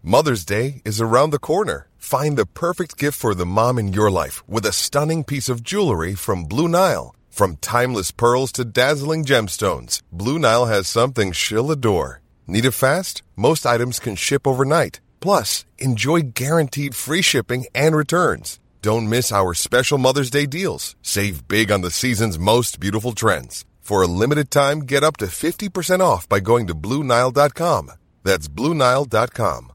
Mother's Day is around the corner. Find the perfect gift for the mom in your life with a stunning piece of jewelry from Blue Nile. From timeless pearls to dazzling gemstones, Blue Nile has something she'll adore. Need it fast? Most items can ship overnight. Plus, enjoy guaranteed free shipping and returns. Don't miss our special Mother's Day deals. Save big on the season's most beautiful trends. For a limited time, get up to 50% off by going to BlueNile.com. That's BlueNile.com.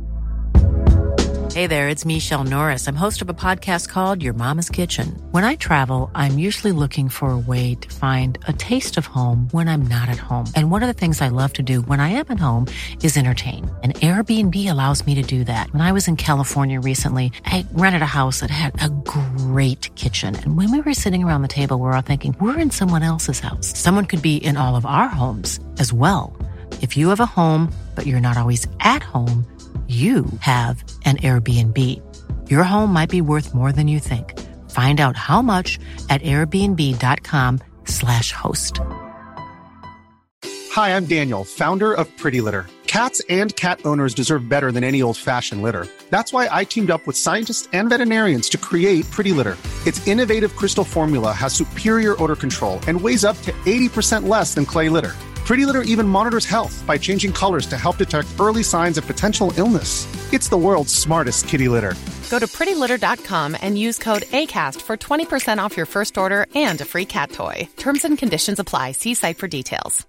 Hey there, it's Michelle Norris. I'm host of a podcast called Your Mama's Kitchen. When I travel, I'm usually looking for a way to find a taste of home when I'm not at home. And one of the things I love to do when I am at home is entertain. And Airbnb allows me to do that. When I was in California recently, I rented a house that had a great kitchen. And when we were sitting around the table, we were all thinking, we're in someone else's house. Someone could be in all of our homes as well. If you have a home, but you're not always at home, you have an Airbnb. Your home might be worth more than you think. Find out how much at airbnb.com/host. Hi, I'm Daniel, founder of Pretty Litter. Cats and cat owners deserve better than any old-fashioned litter. That's why I teamed up with scientists and veterinarians to create Pretty Litter. Its innovative crystal formula has superior odor control and weighs up to 80% less than clay litter. Pretty Litter even monitors health by changing colors to help detect early signs of potential illness. It's the world's smartest kitty litter. Go to prettylitter.com and use code ACAST for 20% off your first order and a free cat toy. Terms and conditions apply. See site for details.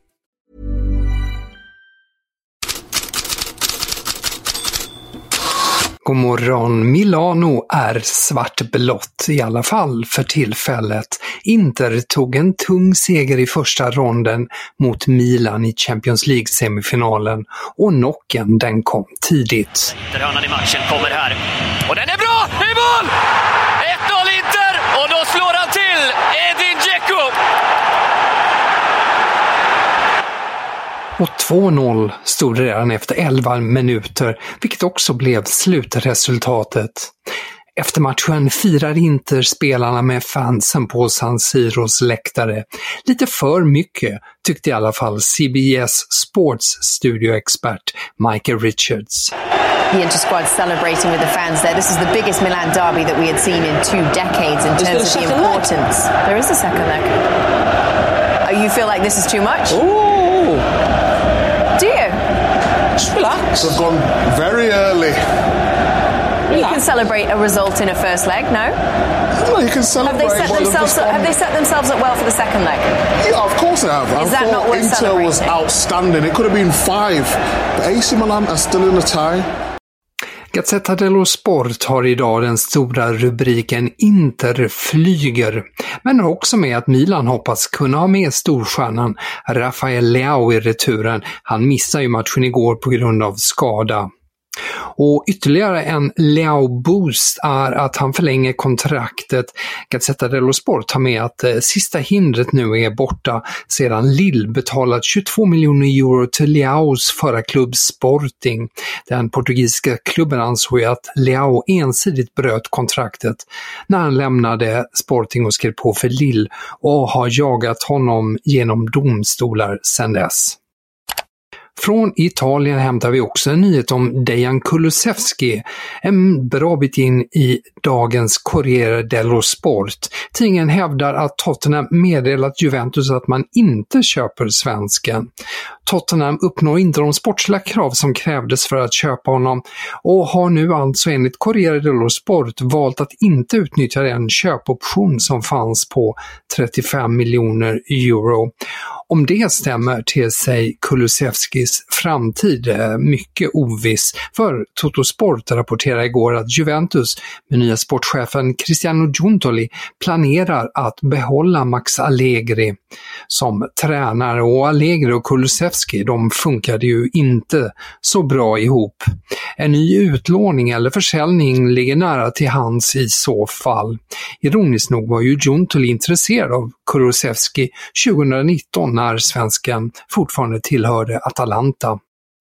God morgon. Milano är svartblått i alla fall för tillfället. Inter tog en tung seger i första ronden mot Milan i Champions League-semifinalen och knocken den kom tidigt. Interhörnan i matchen kommer här och den är bra! I mål! 1-0 Inter och då slår han till Edin Dzeko. Och 2-0 stod redan efter 11 minuter, vilket också blev slutresultatet. Efter matchen firar Inter-spelarna med fansen på San Siros läktare. Lite för mycket, tyckte i alla fall CBS Sports studioexpert Michael Richards. The Inter squad celebrating with the fans there. This is the biggest Milan derby that we had seen in 2 decades in terms of the importance. There is a second leg. You feel like this is too much? Ooh. Do you? Just relax. They've gone very early. You can celebrate a result in a first leg, no? Well, you can celebrate. Have they set themselves up well for the second leg? Yeah, of course they have. Is that not worth Inter was outstanding. It could have been 5. But AC Milan are still in the tie. Gazzetta dello Sport har idag den stora rubriken Inter flyger, men har också med att Milan hoppas kunna ha med storstjärnan Rafael Leao i returen. Han missade ju matchen igår på grund av skada. Och ytterligare en Leao-boost är att han förlänger kontraktet. Gazzetta dello Sport har med att sista hindret nu är borta sedan Lille betalat 22 miljoner euro till Leaos förra klubb Sporting. Den portugisiska klubben ansåg att Leao ensidigt bröt kontraktet när han lämnade Sporting och skrev på för Lille och har jagat honom genom domstolar sedan dess. Från Italien hämtar vi också en nyhet om Dejan Kulusevski, en bra bit in i dagens Corriere dello Sport. Tidningen hävdar att Tottenham meddelat Juventus att man inte köper svensken. Tottenham uppnår inte de sportsliga krav som krävdes för att köpa honom och har nu alltså enligt Corriere dello Sport valt att inte utnyttja den köpoption som fanns på 35 miljoner euro. Om det stämmer till sig Kulusevskis framtid mycket oviss, för Toto Sport rapporterar igår att Juventus med nya sportchefen Cristiano Giuntoli planerar att behålla Max Allegri som tränare, och Allegri och Kulusevski, de funkade ju inte så bra ihop. En ny utlåning eller försäljning ligger nära till hands i så fall. Ironiskt nog var ju Giuntoli intresserad av Kulusevski 2019 när svensken fortfarande tillhörde Atalanta.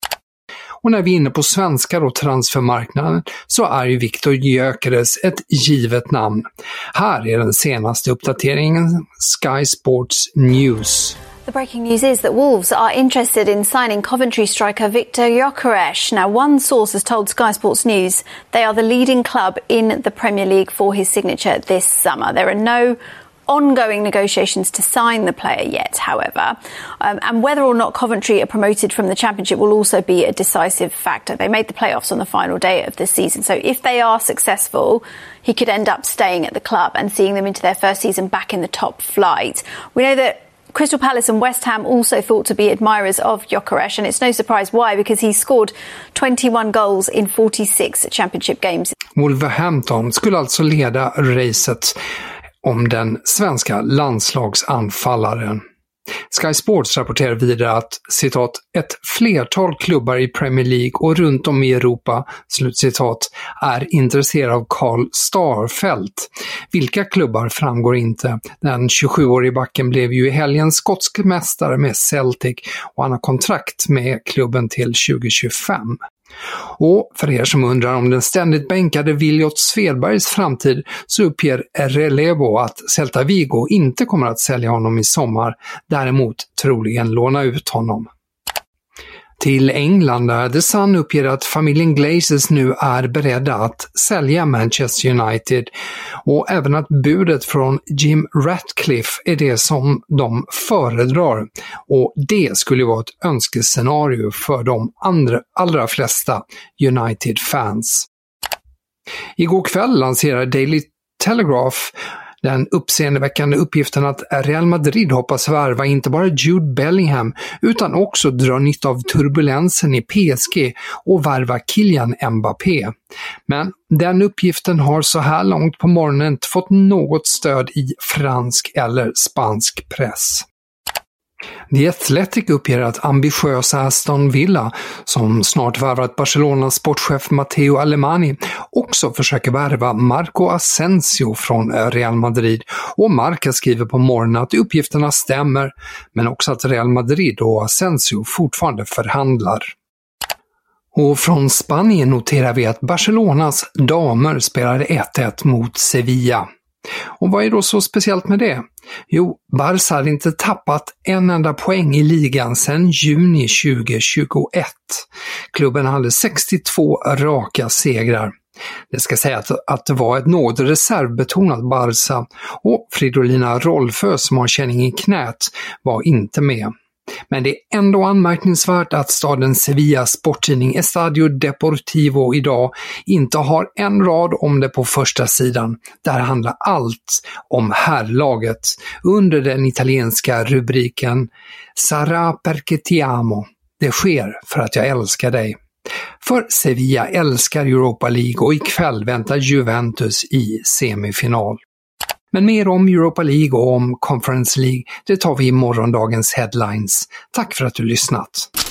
Och när vi är inne på svenskar och transfermarknaden så är ju Viktor Gyökeres ett givet namn. Här är den senaste uppdateringen, Sky Sports News. The breaking news is that Wolves are interested in signing Coventry striker Viktor Gyökeres. Now, one source has told Sky Sports News they are the leading club in the Premier League for his signature this summer. There are no ongoing negotiations to sign the player yet, however. And whether or not Coventry are promoted from the Championship will also be a decisive factor. They made the playoffs on the final day of the season. So if they are successful, he could end up staying at the club and seeing them into their first season back in the top flight. We know that Crystal Palace and West Ham also thought to be admirers of Gyökeres, and it's no surprise why, because he scored 21 goals in 46 Championship games. Wolverhampton skulle alltså leda racet om den svenska landslagsanfallaren. Sky Sports rapporterar vidare att, citat, ett flertal klubbar i Premier League och runt om i Europa, slutcitat, är intresserade av Carl Starfelt. Vilka klubbar framgår inte. Den 27-årige backen blev ju i helgen skotsk mästare med Celtic och han har kontrakt med klubben till 2025. Och för er som undrar om den ständigt bänkade Viljot Svedbergs framtid så uppger Relevo att Celta Vigo inte kommer att sälja honom i sommar, däremot troligen låna ut honom. Till England där The Sun uppger att familjen Glazers nu är beredda att sälja Manchester United och även att budet från Jim Ratcliffe är det som de föredrar, och det skulle vara ett önskescenario för de allra flesta United-fans. Igår kväll lanserar Daily Telegraph den uppseendeväckande uppgiften att Real Madrid hoppas värva inte bara Jude Bellingham utan också dra nytta av turbulensen i PSG och värva Kylian Mbappé. Men den uppgiften har så här långt på morgonen inte fått något stöd i fransk eller spansk press. The Athletic uppger att ambitiösa Aston Villa, som snart värvat Barcelonas sportchef Matteo Alemani, också försöker värva Marco Asensio från Real Madrid, och Marca skriver på morgonen att uppgifterna stämmer, men också att Real Madrid och Asensio fortfarande förhandlar. Och från Spanien noterar vi att Barcelonas damer spelade 1-1 mot Sevilla. Och vad är då så speciellt med det? Jo, Barca hade inte tappat en enda poäng i ligan sedan juni 2021. Klubben hade 62 raka segrar. Det ska sägas att det var ett något reservbetonat Barca, och Fridolina Rolfö som har känning i knät var inte med. Men det är ändå anmärkningsvärt att staden Sevillas sporttidning Estadio Deportivo idag inte har en rad om det på första sidan. Där handlar allt om herrlaget under den italienska rubriken Sarà perché ti amo. Det sker för att jag älskar dig. För Sevilla älskar Europa League och ikväll väntar Juventus i semifinal. Men mer om Europa League och om Conference League, det tar vi i morgondagens headlines. Tack för att du lyssnat.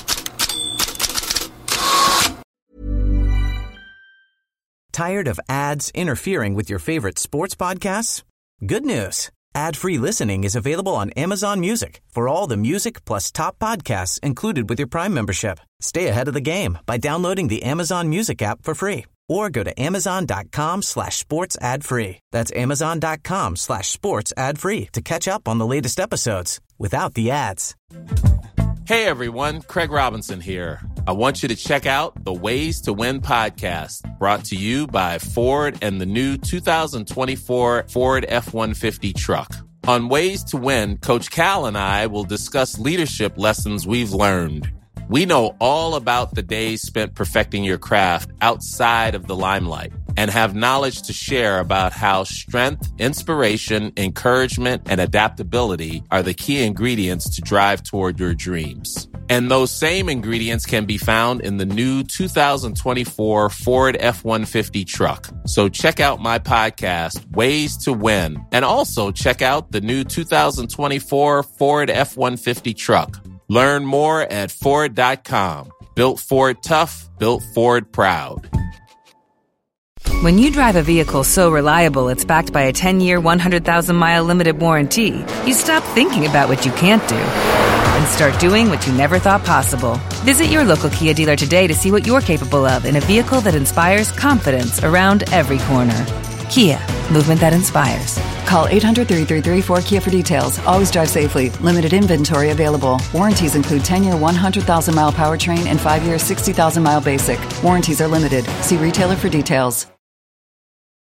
Tired of ads interfering with your favorite sports podcasts? Good news. Ad-free listening is available on Amazon Music for all the music plus top podcasts included with your Prime membership. Stay ahead of the game by downloading the Amazon Music app for free. Or go to amazon.com/sports ad free. That's amazon.com/sports ad free to catch up on the latest episodes without the ads. Hey everyone, Craig Robinson here. I want you to check out the Ways to Win podcast, brought to you by Ford and the new 2024 Ford F-150 truck. On Ways to Win, Coach Cal and I will discuss leadership lessons we've learned. We know all about the days spent perfecting your craft outside of the limelight and have knowledge to share about how strength, inspiration, encouragement, and adaptability are the key ingredients to drive toward your dreams. And those same ingredients can be found in the new 2024 Ford F-150 truck. So check out my podcast, Ways to Win, and also check out the new 2024 Ford F-150 truck. Learn more at Ford.com. Built Ford tough, built Ford proud. When you drive a vehicle so reliable it's backed by a 10-year, 100,000-mile limited warranty, you stop thinking about what you can't do and start doing what you never thought possible. Visit your local Kia dealer today to see what you're capable of in a vehicle that inspires confidence around every corner. Kia, movement that inspires. Call 800-333-4KIA for details. Always drive safely. Limited inventory available. Warranties include 10-year 100,000-mile powertrain and 5-year 60,000-mile basic. Warranties are limited. See retailer for details.